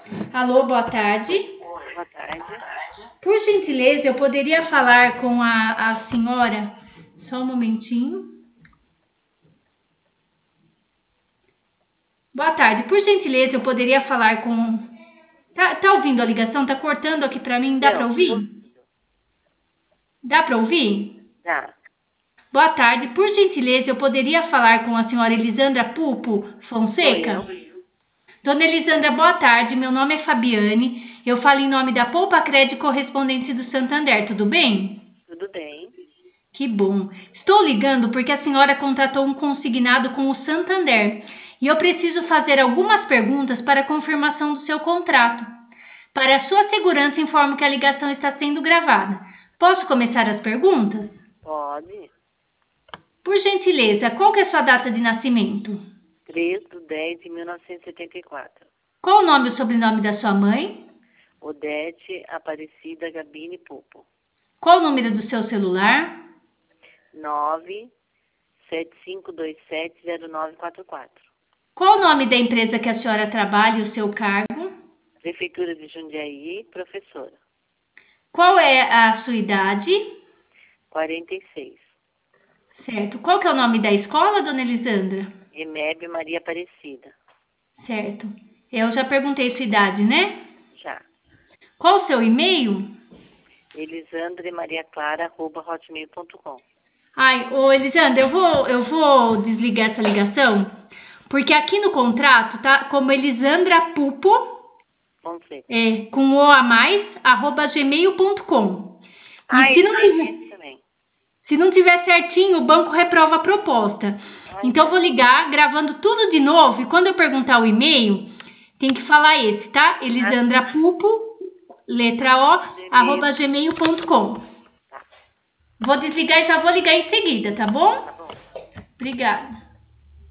Alô, boa tarde. Boa tarde. Por gentileza, eu poderia falar com a senhora? Só um momentinho. Boa tarde. Por gentileza, eu poderia falar com. Tá ouvindo a ligação? Tá cortando aqui pra mim? Dá pra Não, ouvir? Dá pra ouvir? tá. Boa tarde. Por gentileza, eu poderia falar com a senhora Elisandra Pupo Sou Fonseca? eu. Dona Elisandra, boa tarde. Meu nome é Fabiane. Eu falo em nome da Poupa Crédito Correspondente do Santander. Tudo bem? Tudo bem? Que bom. Estou ligando porque a senhora contratou um consignado com o Santander e eu preciso fazer algumas perguntas para confirmação do seu contrato. Para a sua segurança, informo que a ligação está sendo gravada. Posso começar as perguntas? Pode. Por gentileza, qual que é a sua data de nascimento? 3/10/1974. Qual o nome e o sobrenome da sua mãe? Odete Aparecida Gabine Pupo. Qual o número do seu celular? 975270944. Qual o nome da empresa que a senhora trabalha e o seu cargo? Prefeitura de Jundiaí, professora. Qual é a sua idade? 46. Certo. Qual que é o nome da escola, dona Elisandra? EMEB Maria Aparecida. Certo. Eu já perguntei sua idade, né? Já. Qual o seu e-mail? elisandremariaclara@hotmail.com. Ai, ô Elisandra, eu vou desligar essa ligação, porque aqui no contrato tá como Elisandra Pupo, Fonseca. com o a mais, @gmail.com. E Ah, esse aí é esse também. se não tiver certinho, o banco reprova a proposta. Ah, Então eu vou então. ligar gravando tudo de novo e quando eu perguntar o e-mail, tem que falar esse, tá? Ah, Elisandra Pupo, letra O, Gmail. @gmail.com. Tá, Vou desligar e já vou ligar em seguida, tá bom? tá bom. Obrigada.